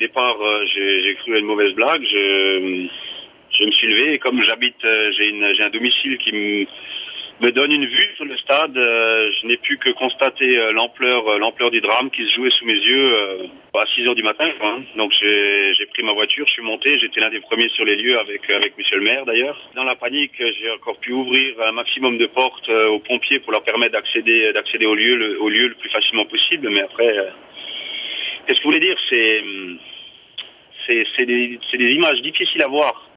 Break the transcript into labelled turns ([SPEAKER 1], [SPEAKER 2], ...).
[SPEAKER 1] départ, j'ai cru à une mauvaise blague. Je me suis levé et comme j'habite, j'ai un domicile qui me donne une vue sur le stade. Je n'ai pu que constater l'ampleur du drame qui se jouait sous mes yeux à 6 heures du matin. Quoi. Donc j'ai pris ma voiture, je suis monté. J'étais l'un des premiers sur les lieux avec monsieur le maire d'ailleurs. Dans la panique, j'ai encore pu ouvrir un maximum de portes aux pompiers pour leur permettre d'accéder au lieu le plus facilement possible. Mais après, qu'est-ce que je voulais dire, c'est des images difficiles à voir.